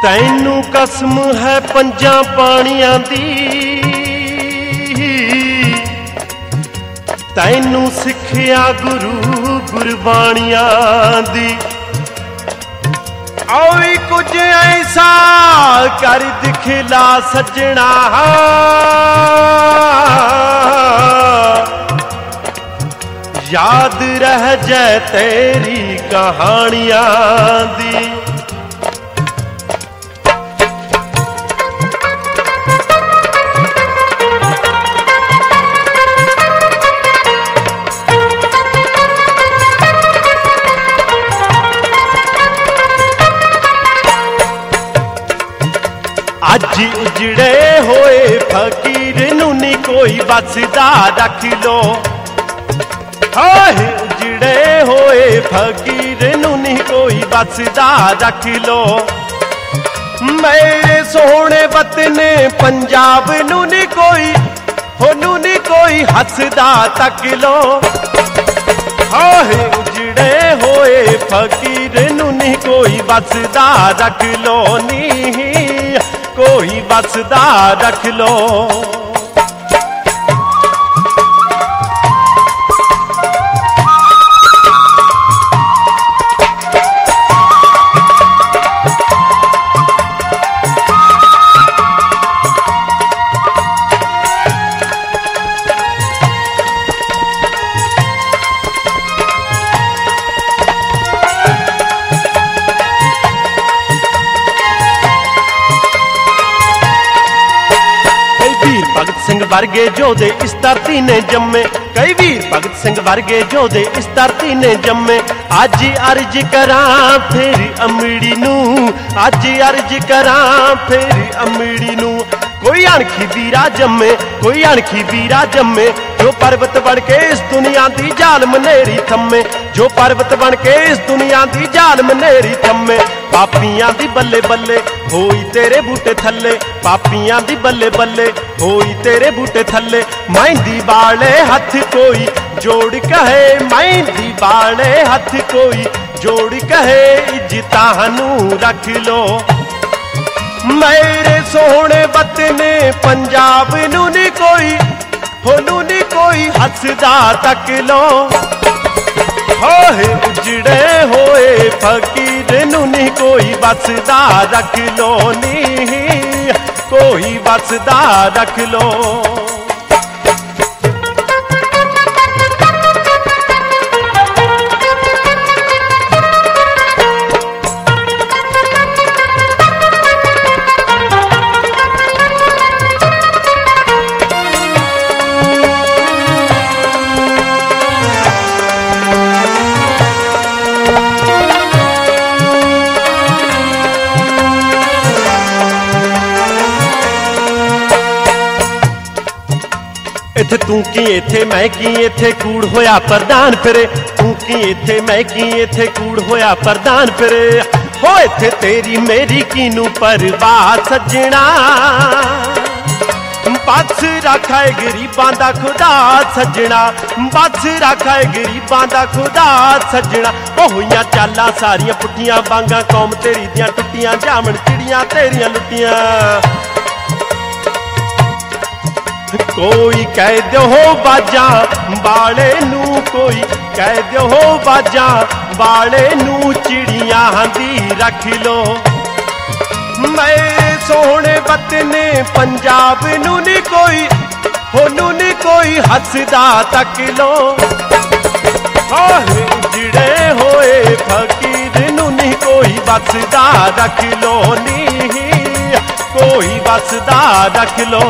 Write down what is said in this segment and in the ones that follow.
तैनू कसम है पंजा पानियां दी, तैनू सिखिया गुरु गुरबाणियां दी। ओए कुछ ऐसा कर दिखला सजना, याद रह जाए तेरी कहानियां दी। अज उजड़े होए फकीर नू नी कोई बसदा रख लो, हाय उजड़े होए फकीर नू नी कोई बसदा रख लो। मेरे सोहने वतन पंजाब नू नी कोई, हो नू नी कोई हसदा तक लो। हाय उजड़े होए फकीर नू नी कोई बसदा रख लो, नी कोई बसदा रख लो। भगत सिंह वर्गे जोधे इस धरती ने जम्मे, कई वीर भगत सिंह वर्गे जोधे इस धरती ने जम्मे। अज अर्ज करां फिर अमड़ी नू, अज अर्ज करां फिर अमड़ी नू। कोई अणखी वीरा जम्मे, कोई अणखी वीरा जम्मे, जो पर्वत बन के इस दुनिया दी जाल मनेरी थम्मे, जो पर्वत बन के इस दुनिया दी जाल मनेरी थम्मे। पापियां दी बल्ले बल्ले होई तेरे बूटे थल्ले, पापियां दी बल्ले बल्ले होई तेरे बूटे थल्ले। मेहंदी वाले हथ कोई जोड़ कहे, मेहंदी वाले हथ कोई जोड़ कहे, इज्जतां नू रख लो। मेरे सोहने वतन पंजाब नू नी कोई, हो नू नी कोई हसदा तक लो। होए उजड़े होए फकीर नू नी कोई बसदा रख लो, नी कोई बसदा रख लो। इथे तू की इथे मैं की इथे कूड़ होया प्रधान फिरे, तू की इथे मैं की इथे कूड़ होया प्रधान फिरे। हो इथे तेरी मेरी कीनू परवाह सजना, बस रखा है गरीबां दा खुदा सजना, बस रखा है गरीबां दा खुदा सजना। ओ होइयां चालां सारियां पुट्ठियां बांगां, कौम तेरी दियां टुट्टियां जामन चिड़ियां तेरियां लुट्टियां। कोई कह दो हो बाजा बाले नू, कोई कह दो हो बाजा बाले नू, चिड़ियां दी रख लो। मेरे सोहने वतन पंजाब नू नी कोई, हो नू नी कोई हसदा तक लो। उजड़े होए फकीर नू नी कोई बसदा रख लो, नी कोई बसदा रख लो।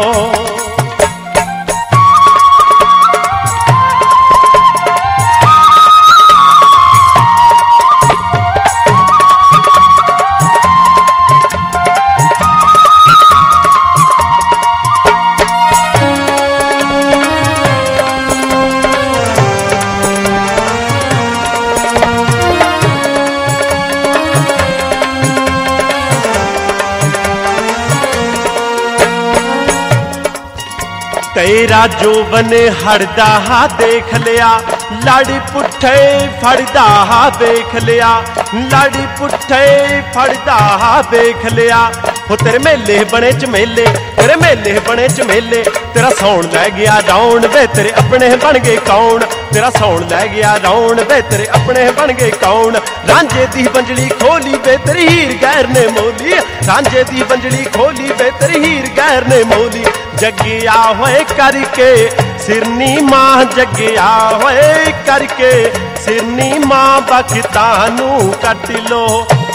तेरा जोबन हरदा हा देख लिया, लाड़ी पुठे फड़दा वेख लिया, लाड़ी पुठे फड़दा वेख लिया। हो तेरे मेले बने झमेले, तेरे मेले बने झमेले, तेरा सौण लै गया रौण वे तेरे अपने बन गए कौन, तेरा सौण लै गया रौण वे तेरे अपने बन गए कौन। रांझे दी बंजली खोली वे तेरी हीर गैर ने मोली, रांझे दी बंजली खोली वे तेरी हीर गैर ने मोली। जगिया होए करके सिरनी मां, जगिया होए करके सिरनी मां, बखता नू कट लो।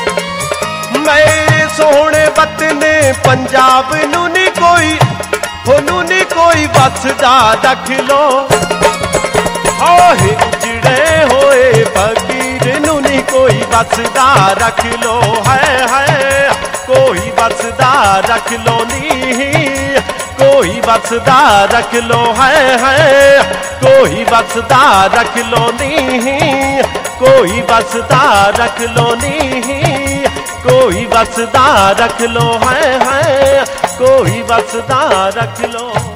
मैं सोहने वतने पंजाब नू नी कोई, होनू नी कोई बसदा रख लो। होए उजड़े होए फकीर नू नी कोई बसदा रख लो। है कोई बसदा रख लो नी, कोई बसदा रख लो। है कोई बसदा रख लो नी, कोई बसदा रख लो नी, कोई बसदा रख लो। है कोई बसदा रख लो।